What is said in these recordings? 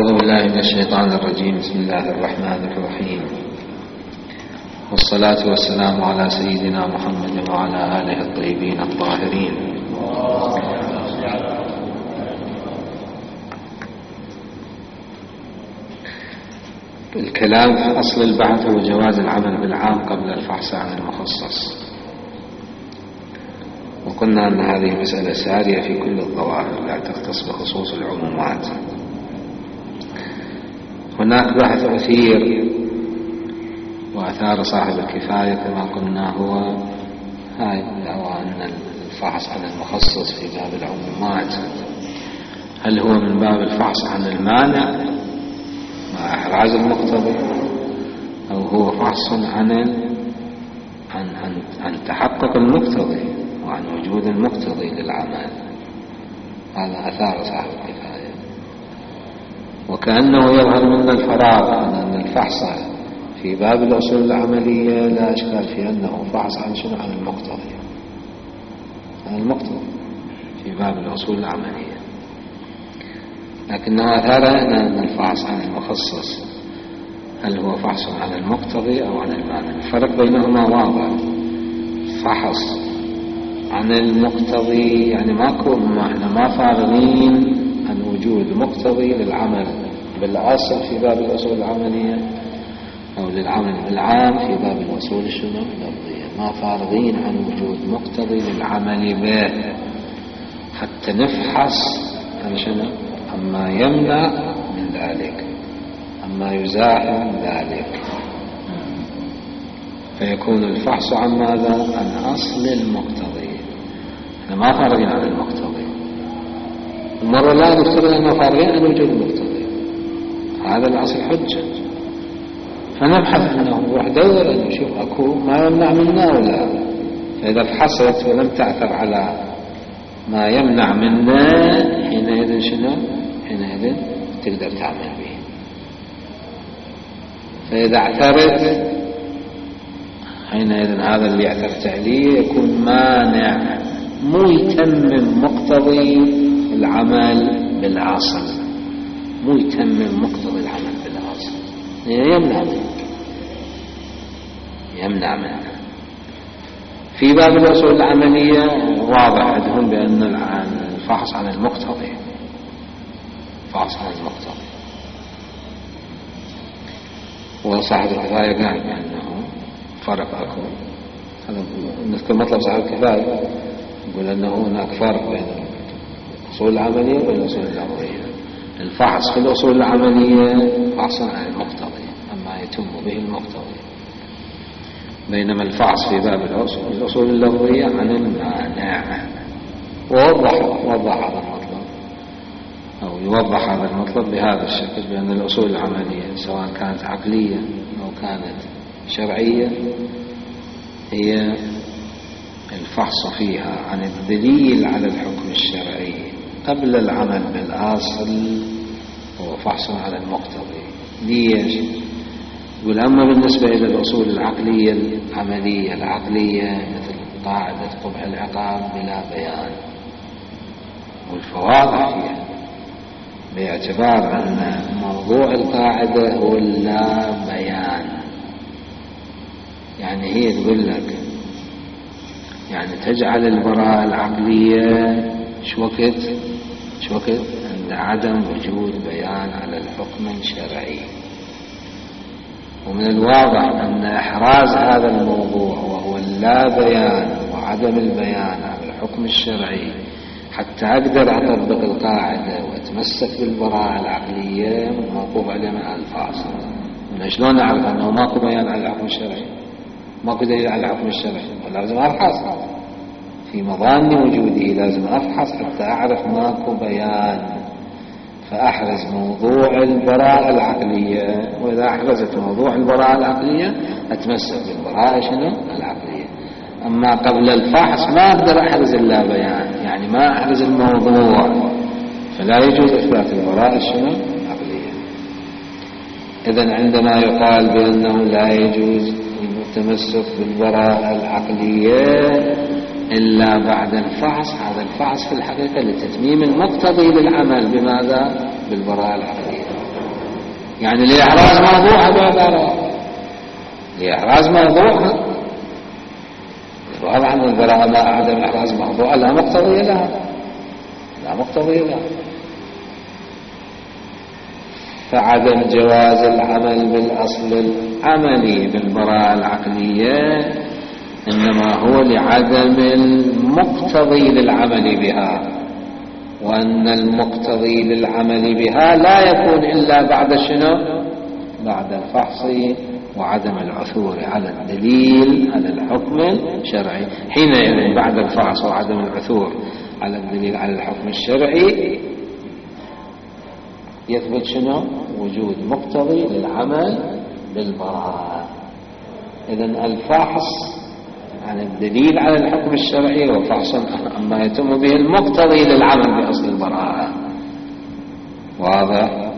أعوذ بالله من الشيطان الرجيم. بسم الله الرحمن الرحيم، والصلاة والسلام على سيدنا محمد وعلى آله الطيبين الطاهرين. الكلام في أصل البحث هو جواز العمل بالعام قبل الفحص عن المخصص، وقلنا أن هذه مسألة سارية في كل الظواهر لا تختص بخصوص العمومات. هناك بحث أثير وأثار صاحب الكفاية كما قلنا هو أن الفحص عن المخصص في باب العمومات هل هو من باب الفحص عن المانع مع إحراز المقتضي، أو هو فحص عن تحقق المقتضي وعن وجود المقتضي للعمل. هذا أثار صاحب الكفاية، وكأنه يظهر منا الفراغ أن الفحص في باب الأصول العملية لا أشكال في أنه فحص عن شنو؟ عن المقتضي، عن المقتضي في باب الأصول العملية. لكنه أثار أن الفحص عن المخصص هل هو فحص عن المقتضي أو عن المانع. الفرق بينهما واضح. فحص عن المقتضي يعني احنا ما فارغين عن وجود مقتضي للعمل بالأصل في باب الأصول العملية أو للعمل بالعام في باب الأصول اللفظية، ما فارغين عن وجود مقتضي للعمل به حتى نفحص عن شنو؟ عما يمنع من ذلك، عما يزاحم ذلك، فيكون الفحص عن ماذا؟ عن أصل المقتضي. احنا ما فارغين عن المقتضي، المرة لا نفترض أنه فارغين عن وجود المقتضي، هذا الأصل حجة، فنبحث أنه نروح دور أن نشوف أكو ما يمنع منا ولا. فإذا فحصت ولم تعثر على ما يمنع منا حينئذ شنو؟ حينئذ تقدر تعمل به. فإذا اعثرت حينئذ هذا اللي اعثرت عليه يكون مانع، مو يتمم مقتضي العمل بالأصل، مو يتمم مقتضي العمل بالأصل، يمنع منه. في باب الأصول العملية واضح عندهم بأن الفحص عن المقتضي، فحص عن المقتضي، وصاحب الكفاية قال بأنه فرق أكو. هذا نذكر مطلب صاحب الكفاية، يقول أنه هناك فرق بين الأصول العملية والأصول اللفظية. الفحص في الأصول العملية فحص عن المقتضي أما يتم به المقتضي، بينما الفحص في باب الأصول اللفظية عن المانع. ووضح هذا المطلب، أو يوضح هذا المطلب بهذا الشكل، بأن الأصول العملية سواء كانت عقلية أو كانت شرعية هي الفحص فيها عن الدليل على الحكم الشرعي قبل العمل بالأصل هو فحص على المقتضي. ليش؟ يقول أما بالنسبة إلى الأصول العقلية العملية العقلية مثل قاعدة قبح العقاب بلا بيان والفواضح فيها، باعتبار أن موضوع القاعدة هو لا بيان. يعني هي تقول لك يعني تجعل البراءة العقلية شو وقت عند عدم وجود بيان على الحكم الشرعي. ومن الواضح أن إحراز هذا الموضوع وهو اللا بيان وعدم البيان على الحكم الشرعي حتى أقدر أطبق القاعدة وأتمسك بالبراءة العقلية موقوف عليه من الفاظ. شلون أعرف أنه ماكو بيان على الحكم الشرعي، ماكو دليل على الحكم الشرعي؟ لازم أفحص في مظان وجوده، لازم أفحص حتى أعرف ماكو بيان، فأحرز موضوع البراءة العقلية. وإذا أحرزت موضوع البراءة العقلية أتمسك بالبراءة العقلية. أما قبل الفحص ما أقدر أحرز إلا بيان، يعني ما أحرز الموضوع، فلا يجوز إثبات البراءة العقلية. إذن عندما يقال بأنه لا يجوز التمسك بالبراءة العقلية إلا بعد الفحص، هذا الفحص في الحقيقة لتتميم المقتضي للعمل بماذا؟ بالبراءة العقلية. يعني لإحراز موضوعها بعبارة، لإحراز موضوعها. واضح أن البراءة ما عدم إحراز موضوعها لا مقتضي لها، لا مقتضي لها. فعدم جواز العمل بالأصل العملي بالبراءة العقلية إنما هو لعدم المقتضي للعمل بها، وأن المقتضي للعمل بها لا يكون إلا بعد شنو؟ بعد الفحص وعدم العثور على الدليل على الحكم الشرعي. حينئذ بعد الفحص وعدم العثور على الدليل على الحكم الشرعي يثبت شنو؟ وجود مقتضي للعمل بالبراءة. إذن الفحص عن الدليل على الحكم الشرعي وفحص عما يتم به المقتضي للعمل بأصل البراءة. واضح؟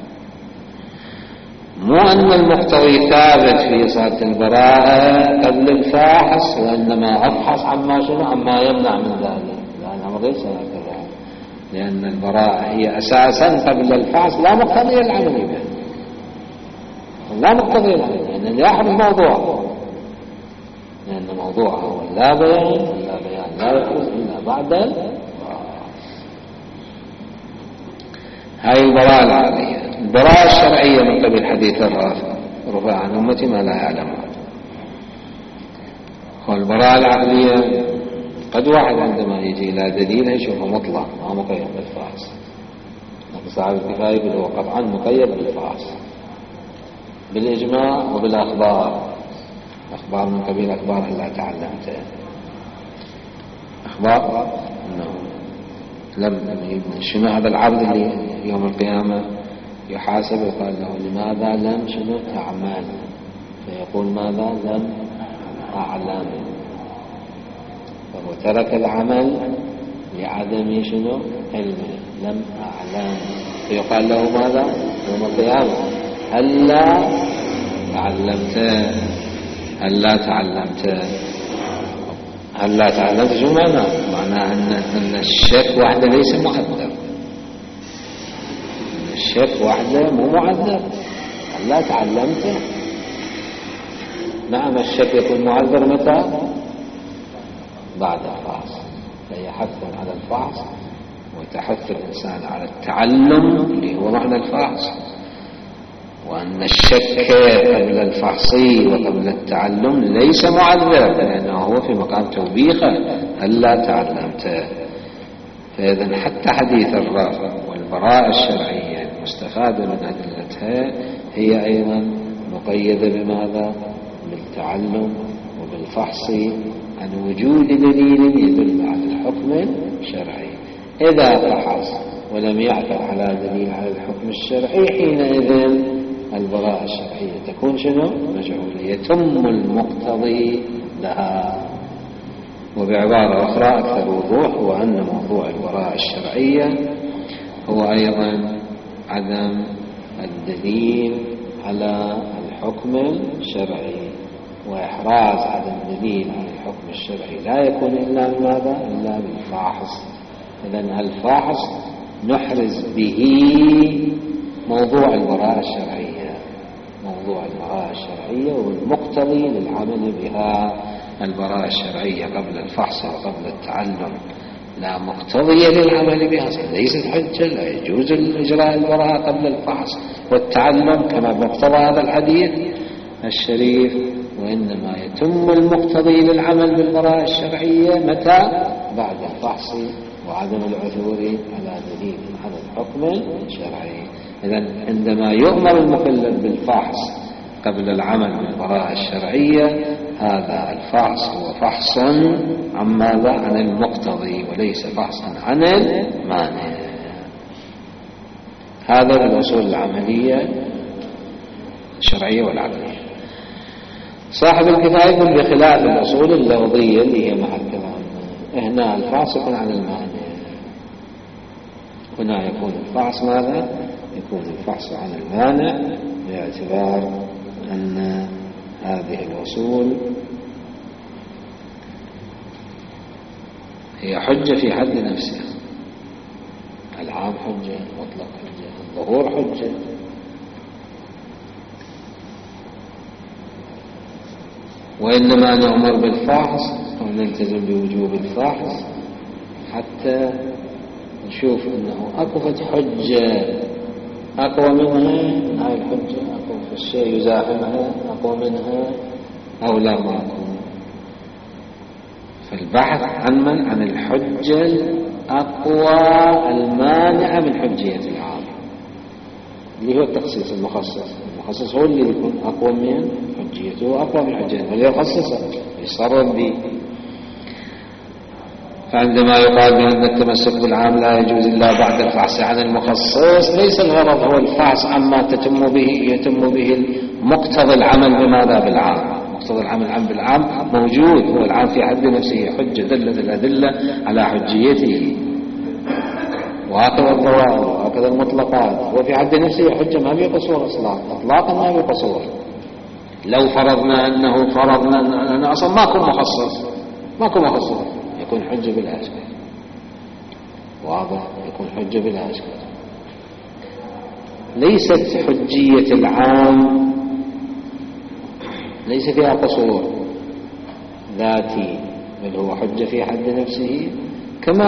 مو أن المقتضي ثابت في صورة البراءة قبل الفحص وإنما أفحص عما شنو؟ عما يمنع من ذلك. لا، الأمر ليس هكذا، لأن البراءة هي أساسا قبل الفحص لا مقتضي العمل به، لا مقتضي العمل، لأن يحرم موضوع، لأن موضوعه هو لا بيان، ولا بيان لا يحدث إلا بعد هاي البراءة العقلية. البراءة الشرعية من قبل حديث الرافع رفع عن أمتي ما لا يعلمون. والبراءة العقلية قد واحد عندما يجي إلى دليل يشوفه مطلق ما مقيد بالفحص، لكن صاحب الكفاية يقول هو قطعا مقيد بالفحص بالإجماع وبالأخبار. أخبار من قبيل أخبار لا تعلمت، أخبار أنه لم شنو هذا العبد اللي يوم القيامة يحاسب وقال له لماذا لم شنو تعمل، فيقول ماذا لم أعلم، فهو ترك العمل لعدم شنو علمه، لم أعلم، فيقال له ماذا يوم القيامة هلا تعلمت، هلا تعلمت. هلا تعلمت شو معناه أن الشك وحده ليس معذر، الشك وحده مو معذر. هلا تعلمت، نعم الشك يكون معذر متى؟ بعد الفحص. فهي حث على الفحص وتحث الإنسان على التعلم اللي هو معنى الفحص، وأن الشك قبل الفحص وقبل التعلم ليس معذر لأنه هو في مقام توبيخه هلا تعلمت. فإذن حتى حديث الرافع والبراءة الشرعية المستفادة من أدلتها هي أيضا مقيدة بماذا؟ بالتعلم وبالفحص عن وجود دليل يدل على الحكم الشرعي. إذا فحص ولم يعثر على دليل على الحكم الشرعي حينئذ البراءة الشرعية تكون شنو؟ مجهولة، يتم المقتضي لها. وبعبارة أخرى أكثر وضوح هو أن موضوع البراءة الشرعية هو أيضا عدم الدليل على الحكم الشرعي، وإحراز عدم الدليل على الحكم الشرعي لا يكون إلا بماذا؟ إلا بالفاحص. إذن الفاحص نحرز به موضوع البراءة الشرعية، موضوع البراءة الشرعية والمقتضي للعمل بها. البراءة الشرعية قبل الفحص وقبل التعلم لا مقتضي للعمل بها، ليست حجة، لا يجوز إجراء البراءة قبل الفحص والتعلم كما مقتضى هذا الحديث الشريف، وإنما يتم المقتضي للعمل بالبراءة الشرعية متى؟ بعد الفحص وعدم العثور على دليل على الحكم الشرعي. إذن عندما يؤمر المكلف بالفحص قبل العمل بالبراءة الشرعية هذا الفحص هو فحص عن ماذا؟ عن المقتضي وليس فحصا عن المانع. هذا الأصول العملية الشرعية والعقلية. صاحب الكفاية يقول بخلاف الأصول اللفظية اللي هي مع الكلام، هنا الفحص يكون عن المانع، هنا يكون الفحص ماذا؟ يكون الفحص عن المانع، باعتبار أن هذه الأصول هي حجة في حد نفسها. العام حجة، المطلق حجة، الظهور حجة، وإنما نؤمر بالفحص أو نلتزم بوجوب الفحص حتى نشوف أنه أقوى حجة أقوى منها، هاي الحجة أقوى في الشيء يزاحمها أقوى منها أو لا ما أقوى. فالبحث عن الحجة الأقوى المانعة من حجية العام، اللي هو التخصيص. المخصص هو اللي يكون أقوى من حجيته، أقوى من حجيته، اللي يخصصه يصرف به. فعندما يقال بأن التمسك بالعام لا يجوز إلا بعد الفحص عن المخصص، ليس الغرض هو الفحص عما يتم به مقتضى العمل بماذا؟ بالعام. مقتضى العمل بالعام موجود، هو العام في حد نفسه حجة، دلت الأدلة على حجيته، وهكذا الظواهر وهكذا المطلقات، وفي حد نفسه حجة ما في قصور إطلاقا ما في قصور. لو فرضنا أن أصلا ماكو مخصص يكون حجة بلا إشكال، واضح، يكون حجة بلا إشكال. ليست حجية العام ليس فيها قصور ذاتي، بل هو حجة في حد نفسه، كما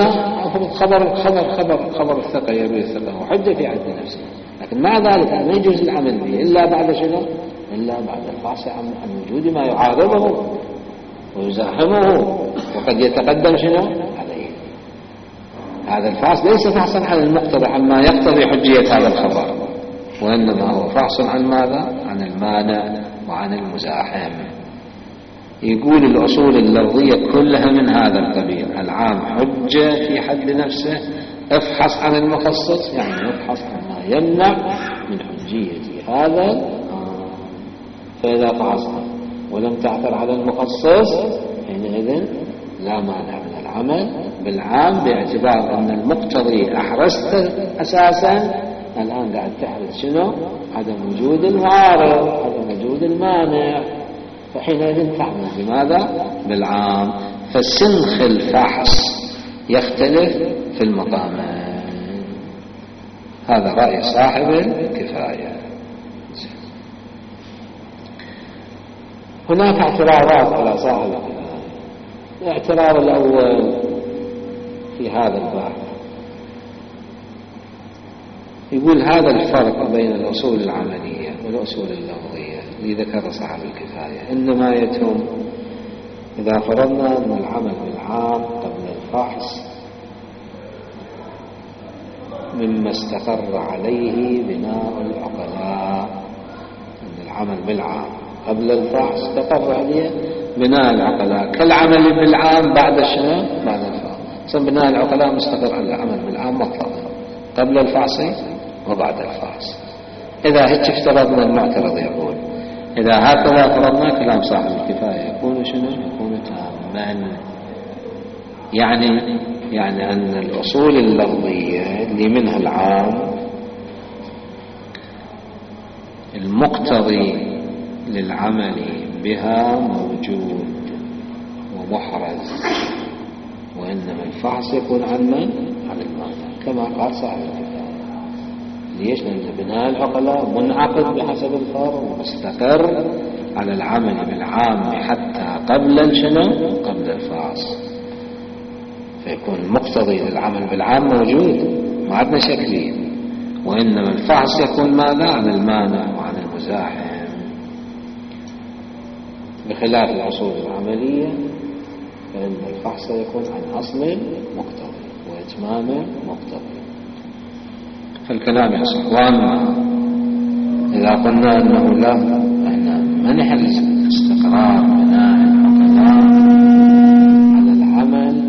خبر الثقة يروي الثقة هو حجة في حد نفسه، لكن مع ذلك ما يجوز العمل به إلا بعد شنو؟ إلا بعد الفحص عن وجود ما يعارضه ويزاحمه وقد يتقدم شنو عليه. هذا الفحص ليس فحصا عن المقتضى عما يقتضي حجية هذا الخبر، وإنما هو فحص عن ماذا؟ عن المانع وعن المزاحم. يقول الأصول اللفظية كلها من هذا القبيل. العام حجة في حد نفسه، افحص عن المخصص يعني افحص عن ما يمنع من حجية هذا. فإذا فحصت ولم تعثر على المخصص حينئذ لا مانع من العمل بالعام، باعتبار أن المقتضي أحرزت أساسا، الآن قاعد تحرز شنو؟ عدم وجود المعارض، عدم وجود المانع، فحينئذ تعمل بماذا؟ بالعام. فسنخ الفحص يختلف في المقامين. هذا رأي صاحب الكفاية. هناك اعتراضات على صاحب الكفاية. الاعتراض الأول في هذا الباب يقول هذا الفرق بين الأصول العملية والأصول اللفظية اللي ذكر صاحب الكفاية إنما يتم إذا فرضنا أن العمل بالعام قبل الفحص مما استقر عليه بناء العقلاء، أن العمل بالعام قبل الفحص استقر عليه بناء العقلاء، كالعمل بالعام بعد الشنو؟ بعد الفحص. بناء العقلاء مستقر على العمل بالعام مطلقا قبل الفحص وبعد الفحص. إذا هيك افترضنا المعترض يقول إذا هكذا فرضنا كلام صاحب الكفاية يكون شنو؟ يكون تاما. يعني أن الأصول اللفظية اللي منها العام المقتضي للعمل بها موجود ومحرز، وإنما الفحص يكون عن من؟ عن المانع، كما قال صاحب الكفاية. ليش؟ لأن بناء العقلاء منعقد بحسب الفرض ومستقر على العمل بالعام حتى قبل شنو؟ قبل الفحص، فيكون المقتضي للعمل بالعام موجود، ما عندنا شكلين، وإنما الفحص يكون ماذا؟ عن المانع وعن المزاحم، بخلاف الأصول العملية فإن الفحص يكون عن أصل مقتضي وإتمام مقتضي. فالكلام يصح. وأما إذا قلنا أنه لا منح الاستقرار بناء العقلاء على العمل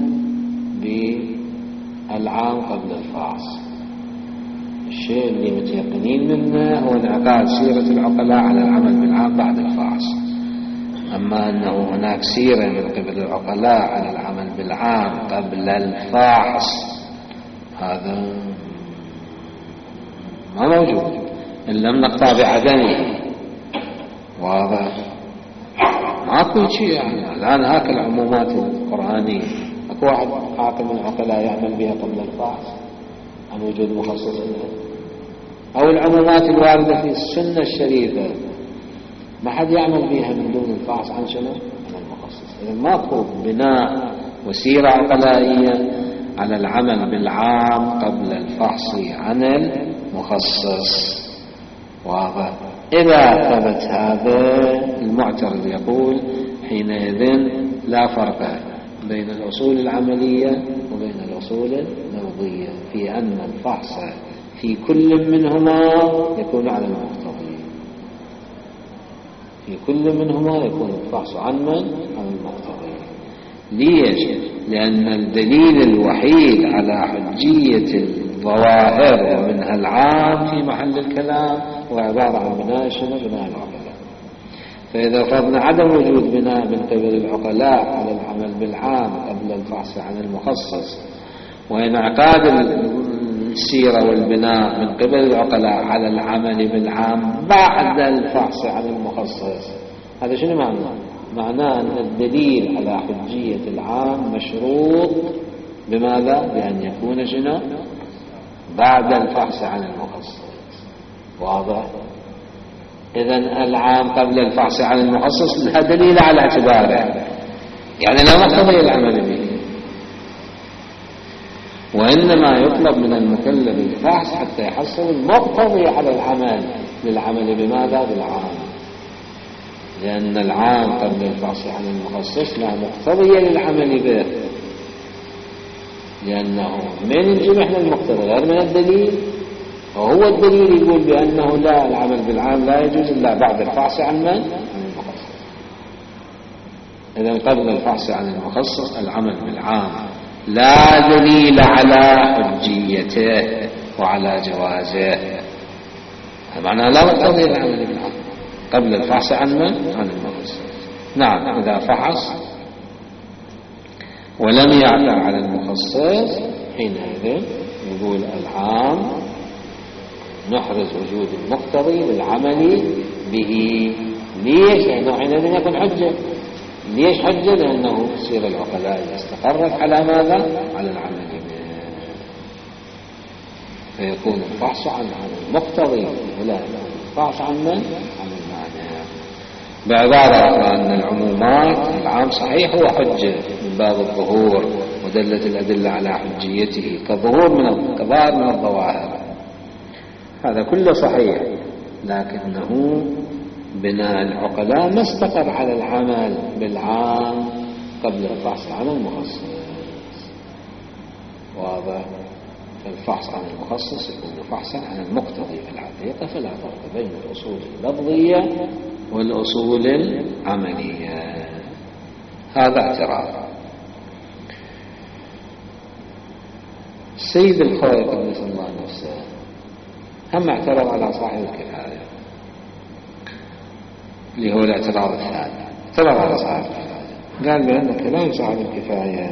بالعام قبل الفحص، الشيء اللي متيقنين منه هو انعقاد سيرة العقلاء على العمل بالعام بعد الفحص. أما أنه هناك سيرة من قبل العقلاء على العمل بالعام قبل الفحص هذا ما موجود إن لم نقطع بعدمه. واضح؟ ماكو شيء يعني. الآن هاك العمومات القرآنية اكو واحد عاقل من العقلاء يعمل بها قبل الفحص عن وجود مخصص لها، أو العمومات الواردة في السنة الشريفة ما حد يعمل بها من دون الفحص عن شنو؟ عن المخصص. إذا ماكو بناء وسيرة عقلائية على العمل بالعام قبل الفحص عن المخصص. واضح؟ إذا ثبت هذا المعترض يقول حينئذ لا فرق بين الأصول العملية وبين الأصول اللفظية في أن الفحص في كل منهما يكون على المقتضي. في كل منهما يكون الفحص عن المقتضي. ليش؟ لأن الدليل الوحيد على حجية الظواهر ومنها العام في محل الكلام هو عبارة عن بناء شنو؟ بناء العقلاء. فإذا فرضنا عدم وجود بناء من قبل العقلاء على العمل بالعام قبل الفحص عن المخصص، وانعقاد السيرة والبناء من قبل العقلاء على العمل بالعام بعد الفحص عن المخصص، هذا شنو معناه؟ معناه أن الدليل على حجية العام مشروط بماذا؟ بأن يكون شنو؟ بعد الفحص عن المخصص. واضح؟ إذن العام قبل الفحص عن المخصص لها دليل على اعتباره، يعني لا مقتضي العمل به، وإنما يطلب من المكلف الفحص حتى يحصل المقتضي على العمل للعمل بماذا؟ بالعام. لأن العام قبل الفحص عن المخصص لا مقتضي للعمل به، لأنه من يجب احنا المقتضي غير من الدليل، وهو الدليل يقول بأنه لا، العمل بالعام لا يجوز إلا بعد الفحص عن المخصص. إذن قبل الفحص عن المخصص العمل بالعام لا دليل على حجيته وعلى جوازه، معناه لا مقتضي العمل بالعام قبل الفحص عن المخصص. نعم، إذا فحص ولم يعثر على المخصص حينئذ يقول العام نحرز وجود المقتضي للعمل به. ليش؟ لأنه حينئذ يكون حجة. ليش حجة؟ لأنه تصير العقلاء استقرت على ماذا؟ على العمل به، فيكون الفحص عن المقتضي ولا الفحص عن المعنى. بعبارة أخرى أن العمومات العام صحيح هو حجة من باب الظهور، ودلت الأدلة على حجيته كظهور من الظواهر، هذا كله صحيح، لكنه بناء العقلاء ما استقر على العمل بالعام قبل الفحص عن المخصص. واضح؟ فالفحص عن المخصص يكون فحصا عن المقتضي في الحقيقة، فلا فرق بين الأصول اللفظية والأصول العملية. هذا اعتراض. السيد الخوي قدس الله نفسه هم اعترض على صاحب الكفاية اللي هو الاعتراض الثاني. اعترض على صاحب الكفاية، قال بأن كلام صاحب الكفاية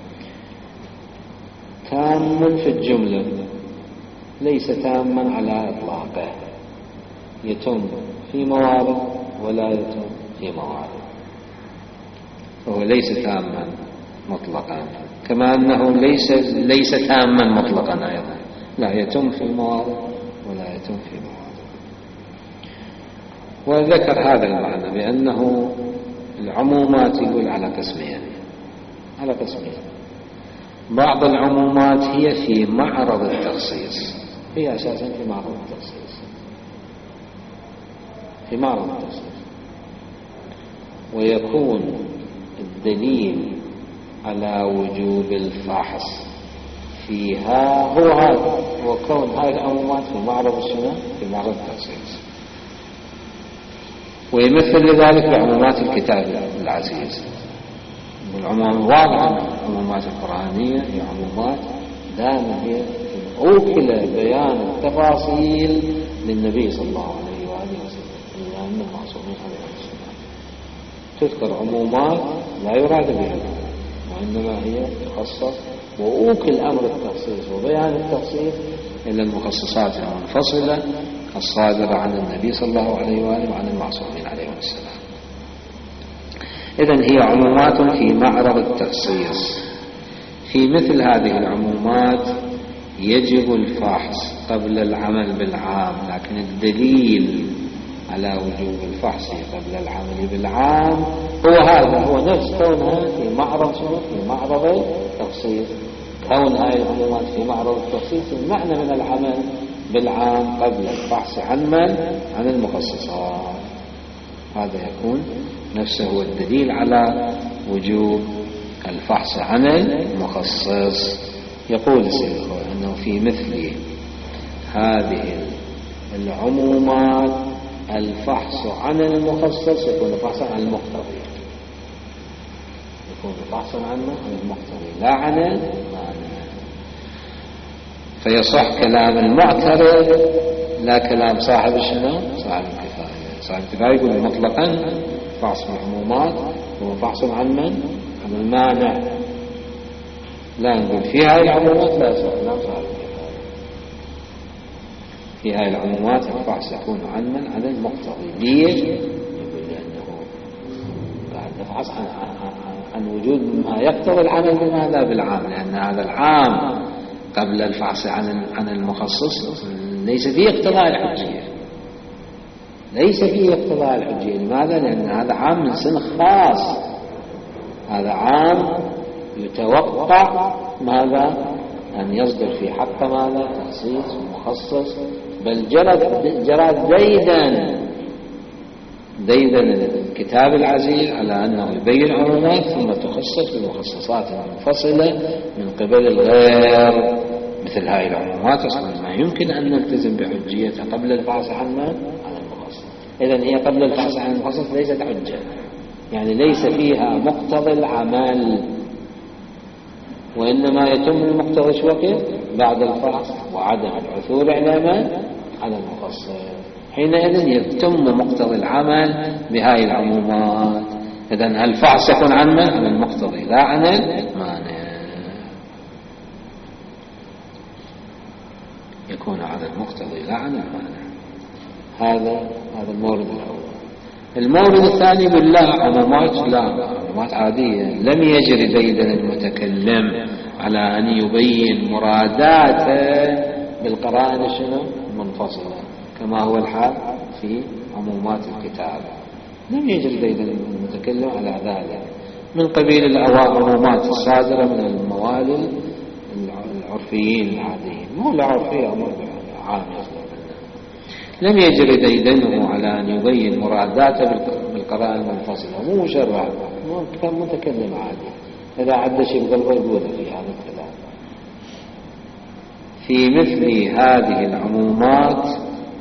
تام في الجملة ليس تاما على إطلاقه، يتم في موارد ولا يتم في موارد، فهو ليس تاما مطلقا، كما أنه ليس تاما مطلقا أيضا، لا يتم في موارد ولا يتم في موارد. وذكر هذا المعنى بأنه العمومات يقول على قسمين، بعض العمومات هي في معرض التخصيص، هي أساسا في معرض التخصيص، ويكون الدليل على وجوب الفحص فيها هو هذا، وكون هذه العمومات في معرض السنة في معرض التخصيص. ويمثل لذلك بعمومات الكتاب العزيز، والعموم واضحة. العمومات القرآنية هي عمومات دائما هي أوكل بيان التفاصيل للنبي صلى الله عليه وآله وسلم، لأن المعصومين عليه السلام تذكر عمومات لا يراد بها، وإنما هي تخصص وأوكل أمر التخصيص وبيان التخصيص إلى المخصصات المنفصلة الصادرة عن النبي صلى الله عليه وآله وعن المعصومين عليه السلام. إذن هي عمومات في معرض التخصيص. في مثل هذه العمومات يجب الفحص قبل العمل بالعام، لكن الدليل على وجوب الفحص قبل العمل بالعام هو نفس كونها في معرض في معرض التخصيص. كون هاي العمومات في معرض التخصيص المعنى من العمل بالعام قبل الفحص عن المخصصات. هذا يكون نفسه هو الدليل على وجوب الفحص عن المخصص. يقول السيد أنه في مثل هذه العمومات الفحص عن المخصص يكون فحصا عن المقتضي، يكون فحصا عن المقتضي لا عن المانع. فيصح كلام المعترض لا كلام صاحب الشنو صاحب الكفاية. صاحب الكفاية يقول مطلقا فحص العمومات هو فحص عن المانع، لا نقول في هاي العمومات لا يصح كلام صاحب الكفاية. في هاي العمومات الفحص يكون عن المقتضي. ليش؟ يقول لأنه بعد نفحص عن وجود ما يقتضي العمل بماذا بالعام، لأن هذا العام قبل الفحص عن المخصص ليس فيه اقتضاء الحجية، ليس فيه اقتضاء الحجية. لماذا؟ لأن هذا عام من سن خاص، هذا عام يتوقع ماذا أن يصدر في حق ماذا تخصيص ومخصص. بل جرى ديدا الكتاب العزيز على أنه يبين عمومات ثم تخصص بالمخصصات المنفصلة من قبل الغير. مثل هاي العمومات أصلا ما يمكن أن نلتزم بحجيتها قبل الفحص عن المخصص. إذن هي قبل الفحص عن المخصص ليست حجة، يعني ليس فيها مقتضى العمل، وإنما يتم المقتضى وقت بعد الفحص وعدم العثور على المخصص. حينئذ يتم مقتضى العمل بهاي العمومات. إذن الفحص يكون عن المقتضي لا عن المانع، يكون على المقتضي لا عن المانع. هذا المورد الأول. المورد الثاني بالله عمومات عادية لم يجري ديدا المتكلم على أن يبين مراداته بالقرائن المنفصلة كما هو الحال في عمومات الكتاب. لم يجري ديدا المتكلم على ذلك من قبيل العمومات الصادرة من الموالد العرفيين العاديين، مو العرفية أمر عامة. لم يجري ديدنه على أن يبين مراداته بالقرائن المنفصلة، مو مشرع، كان متكلم عادي. إذا عد شيء بقلبه يقول في هذا الكلام. في مثل هذه العمومات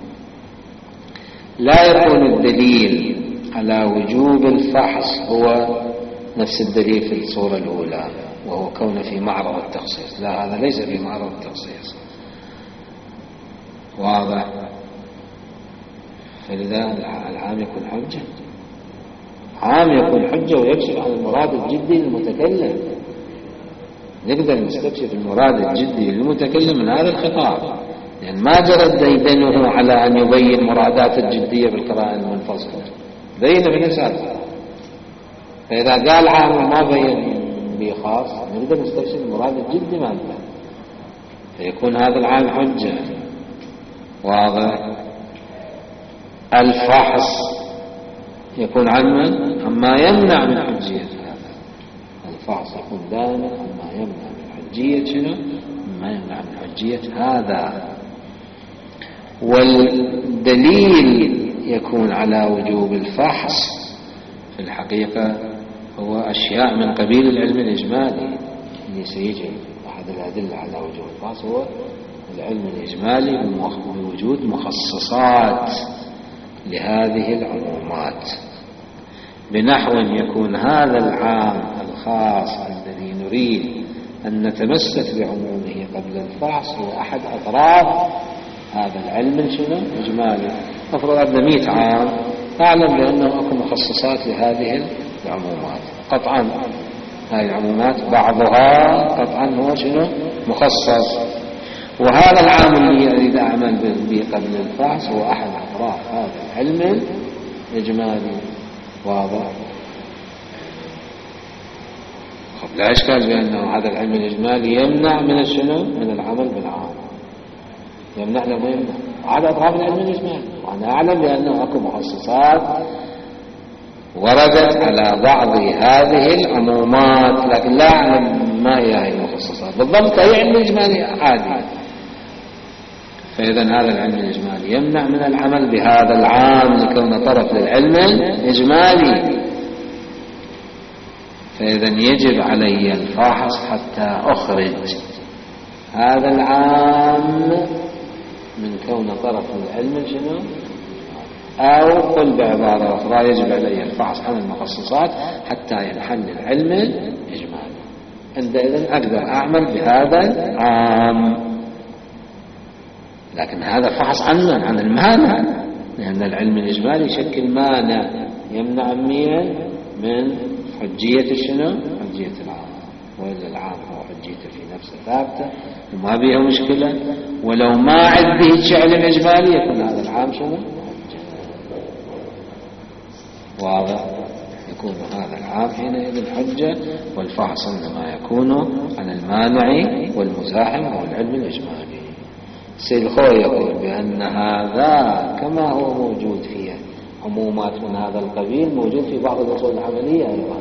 لا يكون الدليل على وجوب الفحص هو نفس الدليل في الصورة الأولى، وهو كونه في معرض التخصيص. لا، هذا ليس في معرض التخصيص. واضح؟ فلذا العام يكون حجة، عام يكون حجة ويكشف عن المراد الجدي للمتكلم. نقدر نستكشف المراد الجدي للمتكلم من هذا الخطاب، لأن ما جرت ديدنه على أن يبين مرادات الجدية بالقرائن المنفصلة، بين بنساء. فإذا قال عام وما بين به خاص نقدر نستكشف المراد الجدي ماذا، فيكون هذا العام حجة. واضح؟ الفحص يكون عما يمنع من حجية هذا. الفحص يكون دائما عما يمنع من حجية شنو؟ عما يمنع من حجية هذا. والدليل يكون على وجوب الفحص في الحقيقة هو أشياء من قبيل العلم الإجمالي اللي سيجي. أحد الأدلة على وجوب الفحص هو العلم الإجمالي بوجود مخصصات لهذه العمومات، بنحو يكون هذا العام الخاص الذي نريد أن نتمسك بعمومه قبل الفحص هو أحد أطراف هذا العلم الإجمالي. أفرض عندنا 100 عام، أعلم بأنه أكو مخصصات لهذه العمومات قطعا. هذه العمومات بعضها قطعا هو مخصص، وهذا العام اللي أريد أعمل به قبل الفحص هو أحد أطراف هذا العلم الإجمالي. واضح؟ لا إشكال بأنه هذا العلم الإجمالي يمنع من من العمل بالعام. يمنع له ما يمنع. هذا أطراف العلم الإجمالي. وأنا أعلم بأنه أكو مخصصات وردت على بعض هذه العمومات، لكن لا أعلم ما هي هذه المخصصات بالضبط. أي علم إجمالي عادي. فإذا هذا العلم الإجمالي يمنع من العمل بهذا العام لكون طرف للعلم الإجمالي. فإذا يجب علي الفحص حتى أخرج هذا العام من كون طرف للعلم شنو، أو قل بعبارة أخرى يجب علي الفحص عن المخصصات حتى ينحل العلم الإجمالي. عندئذ أقدر أعمل بهذا العام. لكن هذا فحص عن المانع، لأن العلم الإجمالي يشكل مانع يمنع من حجية شنو؟ حجية العام. وإلا العام هو حجيته في نفسه ثابتة وما بيها مشكلة، ولو ما عده علم إجمالي يكون هذا العام شنو؟ واضح؟ يكون هذا العام حينئذ حجة، والفحص إنما يكون عن المانع والمزاحم أو العلم الإجمالي. سيد الخوي يقول بأن هذا كما هو موجود فيه عمومات من هذا القبيل موجود في بعض الأصول العملية أيضا.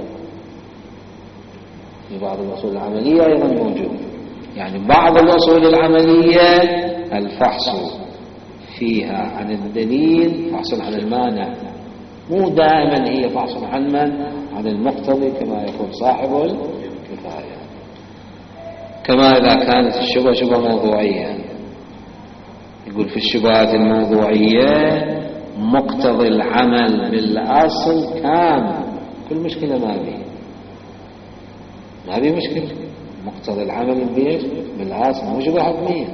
في بعض الأصول العملية أيضا موجود. يعني بعض الأصول العملية الفحص فيها عن الدليل فحص عن المانع، مو دائما هي فحص عن عن المقتضي كما يقول صاحب الكفاية. كما إذا كانت الشبهة شبهة موضوعية، يقول في الشبهات الموضوعية مقتضي العمل بالأصل كامل، كل مشكلة ما بي مشكلة. مقتضي العمل بالأصل مو شبهة حكمية،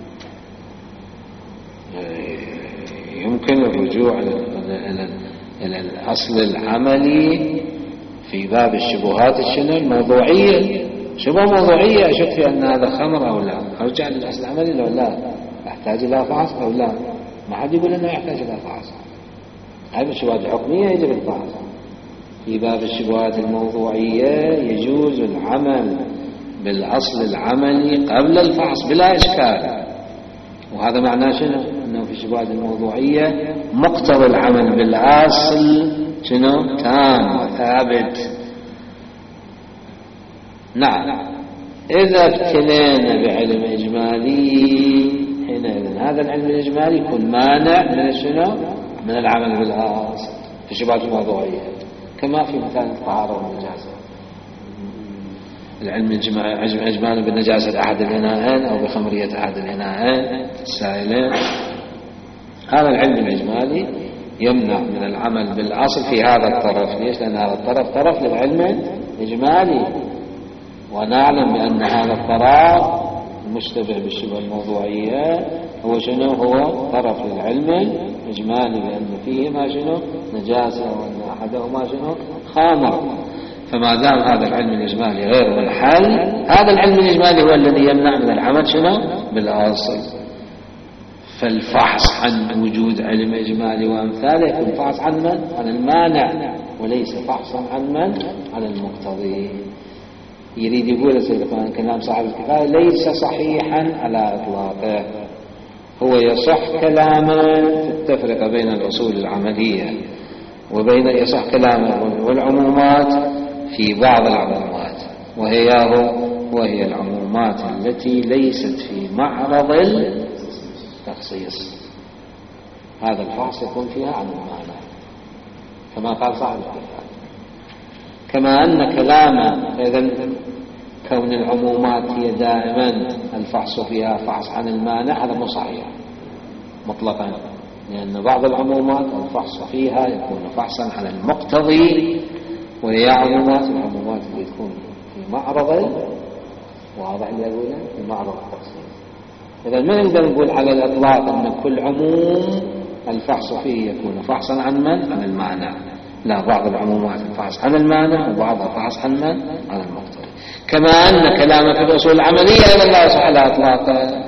يمكن الرجوع إلى الأصل العملي في باب الشبهات الشنو الموضوعية. شبهة موضوعية أشك في أن هذا خمر أو لا، أرجع للأصل العملي لو لا يحتاج إلى فحص أو لا. ما حد يقول أنه يحتاج إلى فحص. هذه الشبهات الحكمية يجب الفحص. في باب الشبهات الموضوعية يجوز العمل بالأصل العملي قبل الفحص بلا إشكال. وهذا معناه شنو؟ أنه في الشبهات الموضوعية مقتضى العمل بالأصل شنو؟ تام وثابت. نعم. إذا ابتلينا بعلم إجمالي حينئذ هذا العلم الإجمالي يكون مانع من شنو؟ من العمل بالأصل في الشبهات الموضوعية، كما في مثال الطهارة والنجاسة. العلم الإجمالي بالنجاسة أحد الإناءين أو بخمرية أحد الإناءين السائلين، هذا العلم الإجمالي يمنع من العمل بالأصل في هذا الطرف. ليش؟ لأن هذا الطرف طرف للعلم الإجمالي، ونعلم بأن هذا الطرف المشتبه بالشبه الموضوعية هو شنو؟ هو طرف للعلم الإجمالي، لأن فيه ما شنو؟ نجاسة، وأن أحدهما شنو؟ خامر. فما دام هذا العلم الإجمالي غير منحل، هذا العلم الإجمالي هو الذي يمنع من العمل شنو؟ بالأصل. فالفحص عن وجود علم إجمالي وأمثاله يكون فحص عن من؟ عن المانع، وليس فحصا عن من؟ عن المقتضي. يريد يقول سيدنا كلام صاحب الكفاية ليس صحيحا على إطلاقه. هو يصح كلامه في التفرقة بين الأصول العملية وبين يصح كلامه والعمومات في بعض العمومات، وهي العمومات التي ليست في معرض التخصيص. هذا الفحص يكون فيها عن المعنى كما قال صاحب الكفاية. كما أن كلامه إذن كون العمومات هي دائما الفحص فيها فحص عن المانع، هذا مو صحيح مطلقا، لأن بعض العمومات الفحص فيها يكون فحصا على المقتضي، وهي العمومات اللي تكون في معرض، واضح اللي أقوله، في معرض التخصيص. إذا ما نقدر نقول على الإطلاق أن كل عموم الفحص فيه يكون فحصا عن من؟ عن المعنى. لا، بعض العمومات الفحص عن المعنى وبعضها فحص عن من؟ عن المقتضي. كما أن كلامه في الأصول العملية أيضا لا يصح على إطلاقه.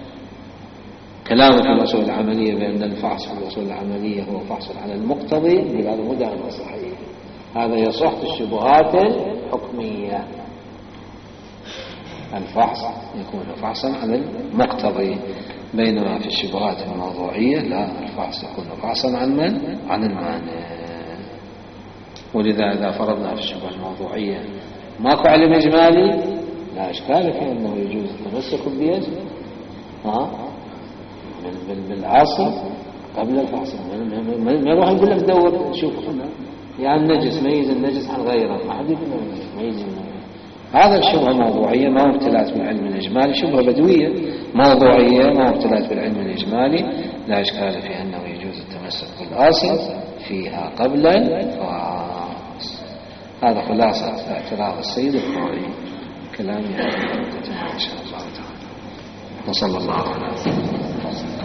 كلامه في الأصول العملية بأن الفحص في الأصول العملية هو فحص على المقتضي، هذا مو دائما صحيح. هذا يصح في الشبهات الحكمية، الفحص يكون فحصا على المقتضي. بينما في الشبهات الموضوعية لا، الفحص يكون فحصا عن من؟ عن المانع. ولذا إذا فرضنا في الشبهة الموضوعية ماكو علم إجمالي لا إشكال في أنه يجوز التمسك بيد بالعاصي قبل الفحص. ما يروح نقول لك دور شوف يعني النجس، ميز النجس عن غيره، ما حد يقول ميز النجس. هذا الشبهة موضوعية ما هو ابتلات بالعلم الإجمالي، شبهة بدوية موضوعية ما هو ابتلات بالعلم الإجمالي، لا إشكال في أنه يجوز التمسك بالأصل فيها قبل الفحص. هذا خلاصة اعتراض السيد الخوري، كلامي إن شاء الله تعالى. وصلى الله على سيدنا محمد.